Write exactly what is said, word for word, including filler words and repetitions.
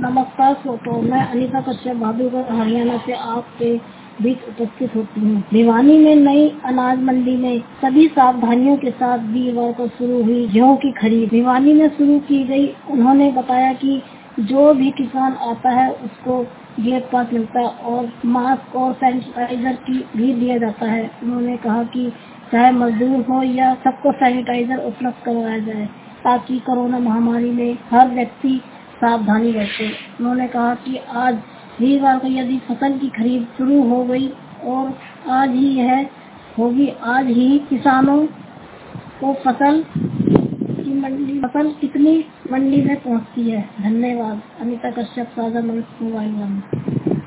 नमस्कार श्रोताओं, मैं अनीता कश्यप बहादुरगढ़ हरियाणा से आपके बीच उपस्थित होती हूँ। भिवानी में नई अनाज मंडी में सभी सावधानियों के साथ वीरवार को शुरू हुई गेहूं की खरीद भिवानी में शुरू की गई। उन्होंने बताया कि जो भी किसान आता है उसको गेट पास मिलता है और मास्क और सैनिटाइजर की भी दिया जाता है। उन्होंने कहा कि चाहे मजदूर हो या सबको सैनिटाइजर उपलब्ध करवाया जाए ताकि कोरोना महामारी में हर व्यक्ति सावधानी बरते। उन्होंने कहा कि आज वीरवार को यदि फसल की खरीद शुरू हो गई और आज ही यह होगी, आज ही किसानों को फसल की मंडी फसल कितनी मंडी में पहुंचती है। धन्यवाद। अनीता कश्यप, साझा मोबाइल वन।